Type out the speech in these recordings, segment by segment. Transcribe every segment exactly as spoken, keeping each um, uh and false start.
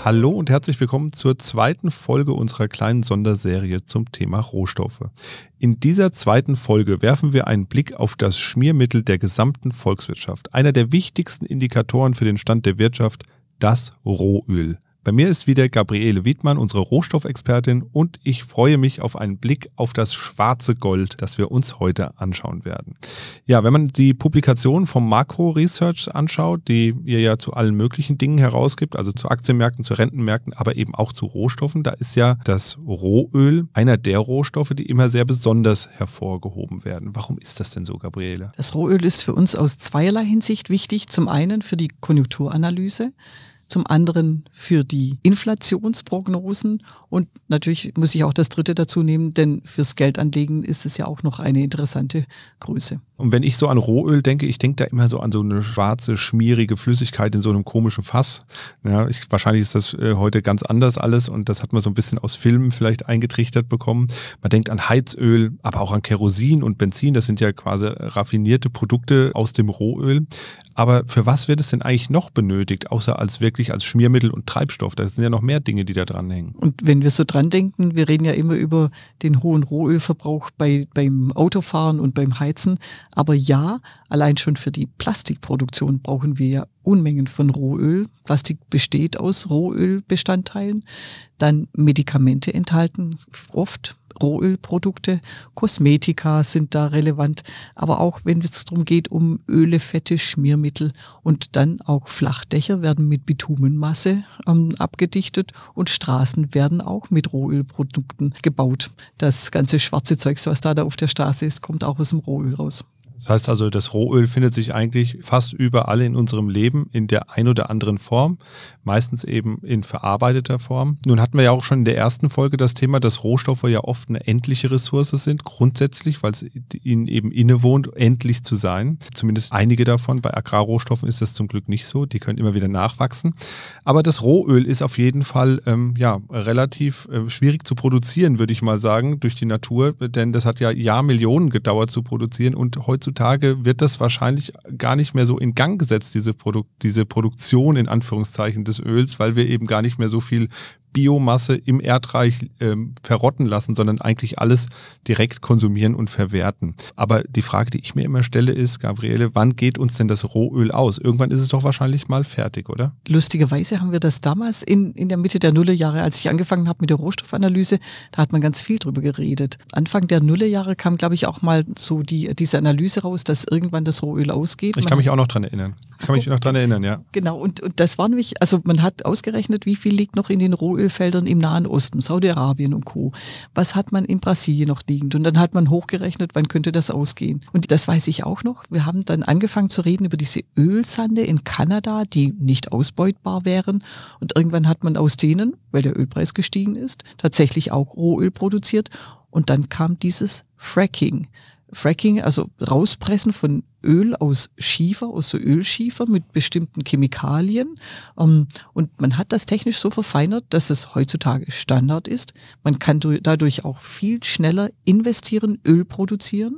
Hallo und herzlich willkommen zur zweiten Folge unserer kleinen Sonderserie zum Thema Rohstoffe. In dieser zweiten Folge werfen wir einen Blick auf das Schmiermittel der gesamten Volkswirtschaft. Einer der wichtigsten Indikatoren für den Stand der Wirtschaft, das Rohöl. Bei mir ist wieder Gabriele Wiedmann, unsere Rohstoffexpertin, und ich freue mich auf einen Blick auf das schwarze Gold, das wir uns heute anschauen werden. Ja, wenn man die Publikation vom Makro Research anschaut, die ihr ja zu allen möglichen Dingen herausgibt, also zu Aktienmärkten, zu Rentenmärkten, aber eben auch zu Rohstoffen, da ist ja das Rohöl einer der Rohstoffe, die immer sehr besonders hervorgehoben werden. Warum ist das denn so, Gabriele? Das Rohöl ist für uns aus zweierlei Hinsicht wichtig. Zum einen für die Konjunkturanalyse, zum anderen für die Inflationsprognosen und natürlich muss ich auch das dritte dazu nehmen, denn fürs Geldanlegen ist es ja auch noch eine interessante Größe. Und wenn ich so an Rohöl denke, ich denke da immer so an so eine schwarze, schmierige Flüssigkeit in so einem komischen Fass. Ja, ich, wahrscheinlich ist das äh, heute ganz anders alles und das hat man so ein bisschen aus Filmen vielleicht eingetrichtert bekommen. Man denkt an Heizöl, aber auch an Kerosin und Benzin. Das sind ja quasi raffinierte Produkte aus dem Rohöl. Aber für was wird es denn eigentlich noch benötigt, außer als wirklich als Schmiermittel und Treibstoff? Da sind ja noch mehr Dinge, die da dranhängen. Und wenn wir so dran denken, wir reden ja immer über den hohen Rohölverbrauch bei, beim Autofahren und beim Heizen. Aber ja, allein schon für die Plastikproduktion brauchen wir ja Unmengen von Rohöl. Plastik besteht aus Rohölbestandteilen. Dann Medikamente enthalten oft Rohölprodukte, Kosmetika sind da relevant, aber auch wenn es darum geht, um Öle, Fette, Schmiermittel und dann auch Flachdächer werden mit Bitumenmasse ähm, abgedichtet und Straßen werden auch mit Rohölprodukten gebaut. Das ganze schwarze Zeugs, was da, da auf der Straße ist, kommt auch aus dem Rohöl raus. Das heißt also, das Rohöl findet sich eigentlich fast überall in unserem Leben in der ein oder anderen Form, meistens eben in verarbeiteter Form. Nun hatten wir ja auch schon in der ersten Folge das Thema, dass Rohstoffe ja oft eine endliche Ressource sind, grundsätzlich, weil es ihnen eben innewohnt, endlich zu sein. Zumindest einige davon. Bei Agrarrohstoffen ist das zum Glück nicht so, die können immer wieder nachwachsen. Aber das Rohöl ist auf jeden Fall ähm, ja, relativ äh, schwierig zu produzieren, würde ich mal sagen, durch die Natur, denn das hat ja Jahrmillionen gedauert zu produzieren und heute Heutzutage wird das wahrscheinlich gar nicht mehr so in Gang gesetzt, diese, Produ- diese Produktion in Anführungszeichen des Öls, weil wir eben gar nicht mehr so viel Biomasse im Erdreich ähm, verrotten lassen, sondern eigentlich alles direkt konsumieren und verwerten. Aber die Frage, die ich mir immer stelle, ist, Gabriele, wann geht uns denn das Rohöl aus? Irgendwann ist es doch wahrscheinlich mal fertig, oder? Lustigerweise haben wir das damals in, in der Mitte der Nullerjahre, als ich angefangen habe mit der Rohstoffanalyse, da hat man ganz viel drüber geredet. Anfang der Nullerjahre kam, glaube ich, auch mal so die, diese Analyse raus, dass irgendwann das Rohöl ausgeht. Ich kann man mich auch noch dran erinnern. Ich kann mich noch dran erinnern, ja. Genau, und, und das war nämlich, also man hat ausgerechnet, wie viel liegt noch in den Rohölfeldern im Nahen Osten, Saudi-Arabien und Co. Was hat man in Brasilien noch liegend? Und dann hat man hochgerechnet, wann könnte das ausgehen? Und das weiß ich auch noch. Wir haben dann angefangen zu reden über diese Ölsande in Kanada, die nicht ausbeutbar wären. Und irgendwann hat man aus denen, weil der Ölpreis gestiegen ist, tatsächlich auch Rohöl produziert. Und dann kam dieses Fracking. Fracking, also rauspressen von Öl aus Schiefer, aus so Ölschiefer mit bestimmten Chemikalien. Und man hat das technisch so verfeinert, dass es heutzutage Standard ist. Man kann dadurch auch viel schneller investieren, Öl produzieren.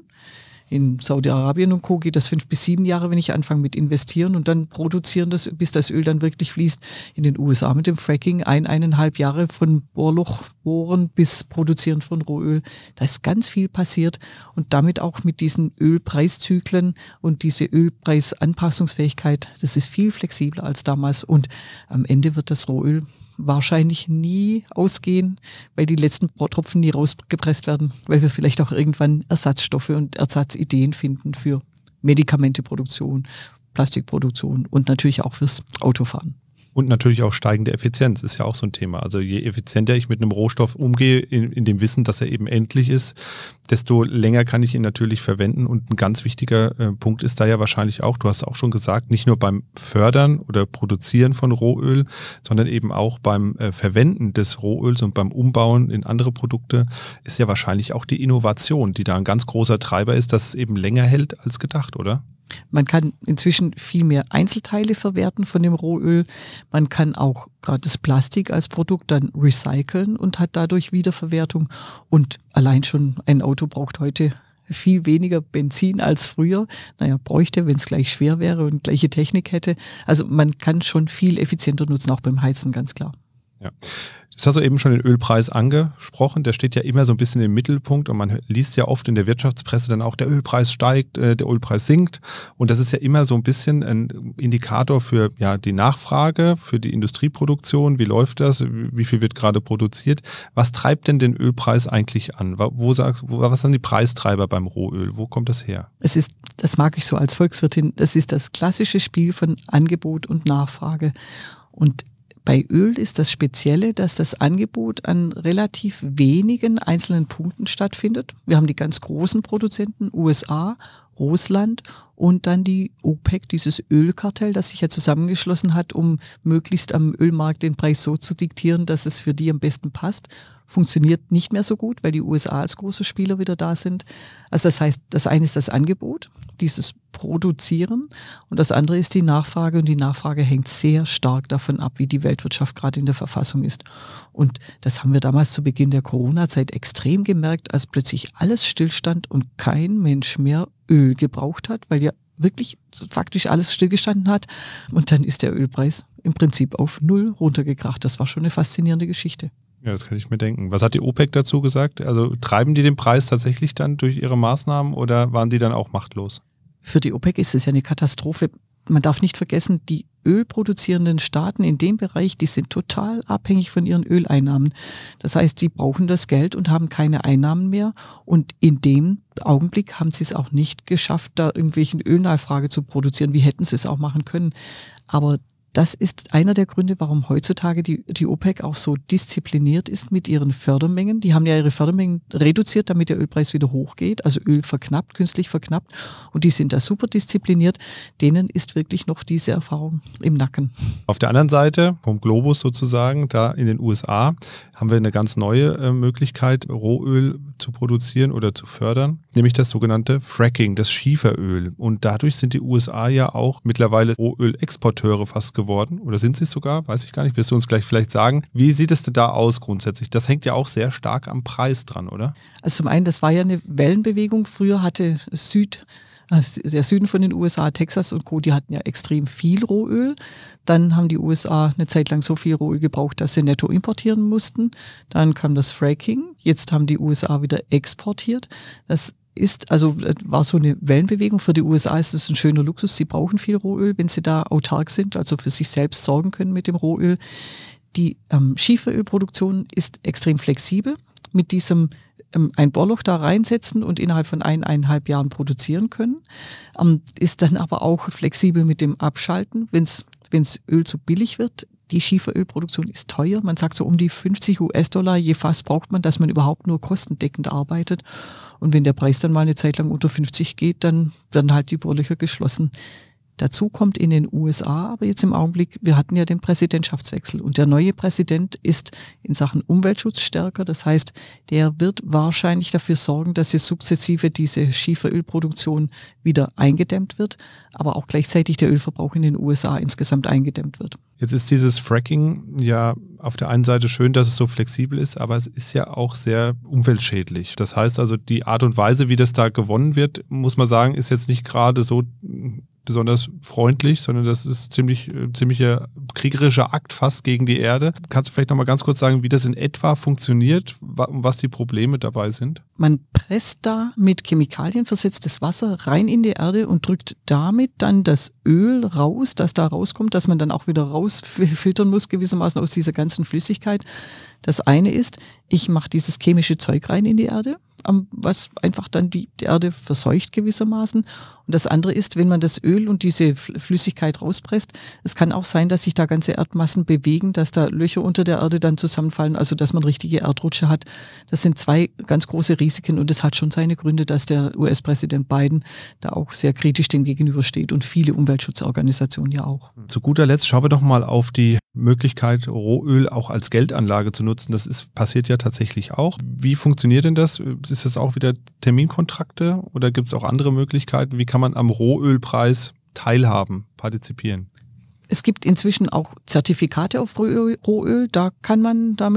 In Saudi-Arabien und Co. geht das fünf bis sieben Jahre, wenn ich anfange mit investieren und dann produzieren, das, bis das Öl dann wirklich fließt. In den U S A mit dem Fracking ein, eineinhalb Jahre von Bohrloch bohren bis produzieren von Rohöl. Da ist ganz viel passiert und damit auch mit diesen Ölpreiszyklen und diese Ölpreisanpassungsfähigkeit, das ist viel flexibler als damals und am Ende wird das Rohöl wahrscheinlich nie ausgehen, weil die letzten Tropfen nie rausgepresst werden, weil wir vielleicht auch irgendwann Ersatzstoffe und Ersatzideen finden für Medikamenteproduktion, Plastikproduktion und natürlich auch fürs Autofahren. Und natürlich auch steigende Effizienz ist ja auch so ein Thema. Also je effizienter ich mit einem Rohstoff umgehe, in, in dem Wissen, dass er eben endlich ist, desto länger kann ich ihn natürlich verwenden. Und ein ganz wichtiger äh, Punkt ist da ja wahrscheinlich auch, du hast auch schon gesagt, nicht nur beim Fördern oder Produzieren von Rohöl, sondern eben auch beim äh, Verwenden des Rohöls und beim Umbauen in andere Produkte ist ja wahrscheinlich auch die Innovation, die da ein ganz großer Treiber ist, dass es eben länger hält als gedacht, oder? Man kann inzwischen viel mehr Einzelteile verwerten von dem Rohöl. Man kann auch gerade das Plastik als Produkt dann recyceln und hat dadurch Wiederverwertung. Und allein schon ein Auto braucht heute viel weniger Benzin als früher. Naja, bräuchte, wenn es gleich schwer wäre und gleiche Technik hätte. Also man kann schon viel effizienter nutzen, auch beim Heizen, ganz klar. Ja. Das hast du eben schon den Ölpreis angesprochen, der steht ja immer so ein bisschen im Mittelpunkt und man liest ja oft in der Wirtschaftspresse dann auch, der Ölpreis steigt, äh, der Ölpreis sinkt und das ist ja immer so ein bisschen ein Indikator für ja, die Nachfrage, für die Industrieproduktion, wie läuft das, wie viel wird gerade produziert. Was treibt denn den Ölpreis eigentlich an? Wo sagst, wo, was sind die Preistreiber beim Rohöl? Wo kommt das her? Es ist, das mag ich so als Volkswirtin, das ist das klassische Spiel von Angebot und Nachfrage und bei Öl ist das Spezielle, dass das Angebot an relativ wenigen einzelnen Punkten stattfindet. Wir haben die ganz großen Produzenten, U S A, Russland und dann die OPEC, dieses Ölkartell, das sich ja zusammengeschlossen hat, um möglichst am Ölmarkt den Preis so zu diktieren, dass es für die am besten passt. Funktioniert nicht mehr so gut, weil die U S A als große Spieler wieder da sind. Also das heißt, das eine ist das Angebot, dieses Produzieren und das andere ist die Nachfrage und die Nachfrage hängt sehr stark davon ab, wie die Weltwirtschaft gerade in der Verfassung ist. Und das haben wir damals zu Beginn der Corona-Zeit extrem gemerkt, als plötzlich alles stillstand und kein Mensch mehr Öl gebraucht hat, weil ja wirklich faktisch alles stillgestanden hat. Und dann ist der Ölpreis im Prinzip auf Null runtergekracht. Das war schon eine faszinierende Geschichte. Ja, das kann ich mir denken. Was hat die OPEC dazu gesagt? Also treiben die den Preis tatsächlich dann durch ihre Maßnahmen oder waren die dann auch machtlos? Für die OPEC ist es ja eine Katastrophe. Man darf nicht vergessen, die ölproduzierenden Staaten in dem Bereich, die sind total abhängig von ihren Öleinnahmen. Das heißt, sie brauchen das Geld und haben keine Einnahmen mehr. Und in dem Augenblick haben sie es auch nicht geschafft, da irgendwelchen Ölnachfrage zu produzieren. Wie hätten sie es auch machen können? Aber das ist einer der Gründe, warum heutzutage die, die OPEC auch so diszipliniert ist mit ihren Fördermengen. Die haben ja ihre Fördermengen reduziert, damit der Ölpreis wieder hochgeht, also Öl verknappt, künstlich verknappt. Und die sind da super diszipliniert. Denen ist wirklich noch diese Erfahrung im Nacken. Auf der anderen Seite, vom Globus sozusagen, da in den U S A, haben wir eine ganz neue äh, Möglichkeit, Rohöl zu produzieren oder zu fördern, nämlich das sogenannte Fracking, das Schieferöl. Und dadurch sind die U S A ja auch mittlerweile Rohölexporteure fast geworden. Oder sind sie es sogar? Weiß ich gar nicht. Wirst du uns gleich vielleicht sagen. Wie sieht es denn da aus grundsätzlich? Das hängt ja auch sehr stark am Preis dran, oder? Also zum einen, das war ja eine Wellenbewegung. Früher hatte Süd Der Süden von den U S A, Texas und Co., die hatten ja extrem viel Rohöl. Dann haben die U S A eine Zeit lang so viel Rohöl gebraucht, dass sie netto importieren mussten. Dann kam das Fracking. Jetzt haben die U S A wieder exportiert. Das ist, also war so eine Wellenbewegung. Für die U S A ist es ein schöner Luxus. Sie brauchen viel Rohöl, wenn sie da autark sind, also für sich selbst sorgen können mit dem Rohöl. Die ähm, Schieferölproduktion ist extrem flexibel. Mit diesem ein Bohrloch da reinsetzen und innerhalb von eineinhalb Jahren produzieren können. Ähm, ist dann aber auch flexibel mit dem Abschalten, wenn es Öl zu billig wird. Die Schieferölproduktion ist teuer. Man sagt so um die fünfzig US-Dollar je Fass braucht man, dass man überhaupt nur kostendeckend arbeitet. Und wenn der Preis dann mal eine Zeit lang unter fünfzig geht, dann werden halt die Bohrlöcher geschlossen. Dazu kommt in den U S A aber jetzt im Augenblick, wir hatten ja den Präsidentschaftswechsel und der neue Präsident ist in Sachen Umweltschutz stärker. Das heißt, der wird wahrscheinlich dafür sorgen, dass jetzt sukzessive diese Schieferölproduktion wieder eingedämmt wird, aber auch gleichzeitig der Ölverbrauch in den U S A insgesamt eingedämmt wird. Jetzt ist dieses Fracking ja auf der einen Seite schön, dass es so flexibel ist, aber es ist ja auch sehr umweltschädlich. Das heißt also, die Art und Weise, wie das da gewonnen wird, muss man sagen, ist jetzt nicht gerade so besonders freundlich, sondern das ist ziemlich ziemlicher kriegerischer Akt fast gegen die Erde. Kannst du vielleicht noch mal ganz kurz sagen, wie das in etwa funktioniert und was die Probleme dabei sind? Man presst da mit Chemikalien versetztes Wasser rein in die Erde und drückt damit dann das Öl raus, das da rauskommt, das man dann auch wieder rausfiltern muss gewissermaßen aus dieser ganzen Flüssigkeit. Das eine ist, ich mache dieses chemische Zeug rein in die Erde, was einfach dann die Erde verseucht gewissermaßen. Und das andere ist, wenn man das Öl und diese Flüssigkeit rauspresst, es kann auch sein, dass sich da ganze Erdmassen bewegen, dass da Löcher unter der Erde dann zusammenfallen, also dass man richtige Erdrutsche hat. Das sind zwei ganz große Risiken und es hat schon seine Gründe, dass der U S-Präsident Biden da auch sehr kritisch dem gegenübersteht und viele Umweltschutzorganisationen ja auch. Zu guter Letzt schauen wir doch mal auf die Möglichkeit, Rohöl auch als Geldanlage zu nutzen. Das ist, passiert ja tatsächlich auch. Wie funktioniert denn das? Ist das auch wieder Terminkontrakte oder gibt es auch andere Möglichkeiten? Wie kann man am Rohölpreis teilhaben, partizipieren? Es gibt inzwischen auch Zertifikate auf Rohöl. Da kann man damit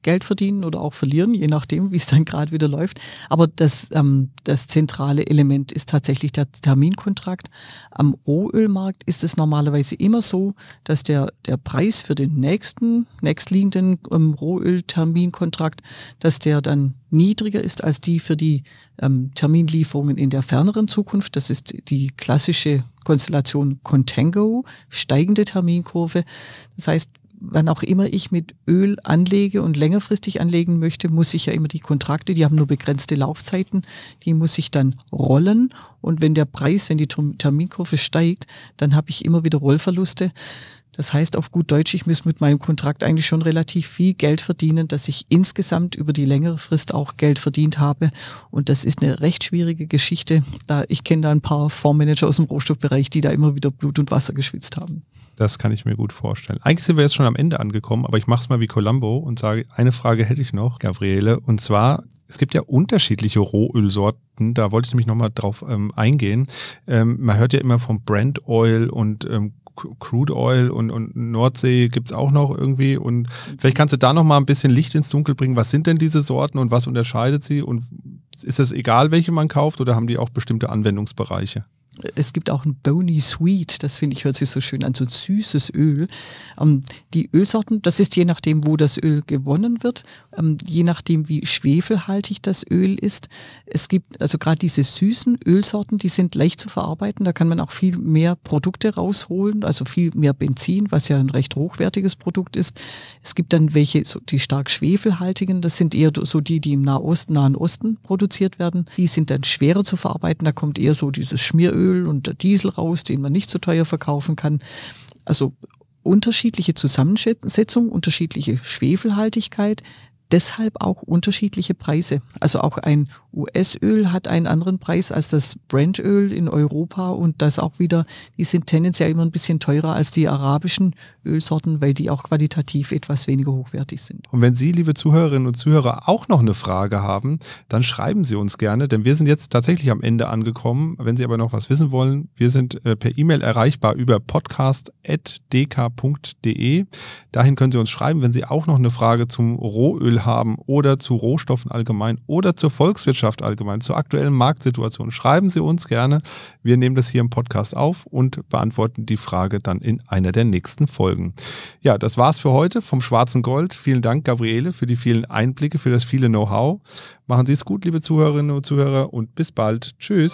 Geld verdienen oder auch verlieren, je nachdem, wie es dann gerade wieder läuft. Aber das, ähm, das zentrale Element ist tatsächlich der Terminkontrakt. Am Rohölmarkt ist es normalerweise immer so, dass der, der Preis für den nächsten, nächstliegenden ähm, Rohölterminkontrakt, dass der dann niedriger ist als die für die ähm, Terminlieferungen in der ferneren Zukunft. Das ist die klassische Konstellation Contango, steigende Terminkurve. Das heißt, wann auch immer ich mit Öl anlege und längerfristig anlegen möchte, muss ich ja immer die Kontrakte, die haben nur begrenzte Laufzeiten, die muss ich dann rollen. Und wenn der Preis, wenn die Terminkurve steigt, dann habe ich immer wieder Rollverluste. Das heißt auf gut Deutsch, ich muss mit meinem Kontrakt eigentlich schon relativ viel Geld verdienen, dass ich insgesamt über die längere Frist auch Geld verdient habe. Und das ist eine recht schwierige Geschichte. Da, ich kenne da ein paar Fondsmanager aus dem Rohstoffbereich, die da immer wieder Blut und Wasser geschwitzt haben. Das kann ich mir gut vorstellen. Eigentlich sind wir jetzt schon am Ende angekommen, aber ich mache es mal wie Columbo und sage, eine Frage hätte ich noch, Gabriele. Und zwar, es gibt ja unterschiedliche Rohölsorten, da wollte ich nämlich nochmal drauf ähm, eingehen. Ähm, man hört ja immer vom Brent Oil und ähm, Crude Oil und, und Nordsee gibt es auch noch irgendwie. Und vielleicht kannst du da noch mal ein bisschen Licht ins Dunkel bringen. Was sind denn diese Sorten und was unterscheidet sie? Und ist es egal, welche man kauft oder haben die auch bestimmte Anwendungsbereiche? Es gibt auch ein Bony Sweet, das finde ich, hört sich so schön an, so süßes Öl. Ähm, die Ölsorten, das ist je nachdem, wo das Öl gewonnen wird, ähm, je nachdem, wie schwefelhaltig das Öl ist. Es gibt also gerade diese süßen Ölsorten, die sind leicht zu verarbeiten, da kann man auch viel mehr Produkte rausholen, also viel mehr Benzin, was ja ein recht hochwertiges Produkt ist. Es gibt dann welche, so die stark schwefelhaltigen, das sind eher so die, die im Nahosten, Nahen Osten produziert werden. Die sind dann schwerer zu verarbeiten, da kommt eher so dieses Schmieröl und der Diesel raus, den man nicht so teuer verkaufen kann. Also unterschiedliche Zusammensetzung, unterschiedliche Schwefelhaltigkeit, deshalb auch unterschiedliche Preise. Also auch ein U S-Öl hat einen anderen Preis als das Brent-Öl in Europa und das auch wieder, die sind tendenziell immer ein bisschen teurer als die arabischen Ölsorten, weil die auch qualitativ etwas weniger hochwertig sind. Und wenn Sie, liebe Zuhörerinnen und Zuhörer, auch noch eine Frage haben, dann schreiben Sie uns gerne, denn wir sind jetzt tatsächlich am Ende angekommen. Wenn Sie aber noch was wissen wollen, wir sind äh, per E-Mail erreichbar über podcast at d k punkt d e. Dahin können Sie uns schreiben, wenn Sie auch noch eine Frage zum Rohöl haben oder zu Rohstoffen allgemein oder zur Volkswirtschaft allgemein, zur aktuellen Marktsituation. Schreiben Sie uns gerne. Wir nehmen das hier im Podcast auf und beantworten die Frage dann in einer der nächsten Folgen. Ja, das war's für heute vom Schwarzen Gold. Vielen Dank, Gabriele, für die vielen Einblicke, für das viele Know-how. Machen Sie es gut, liebe Zuhörerinnen und Zuhörer, und bis bald. Tschüss.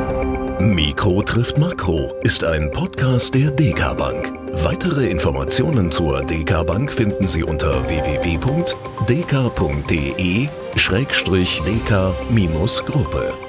Mikro trifft Makro ist ein Podcast der D K Bank. Weitere Informationen zur D K Bank finden Sie unter w w w punkt d k punkt d e schrägstrich d k Gruppe.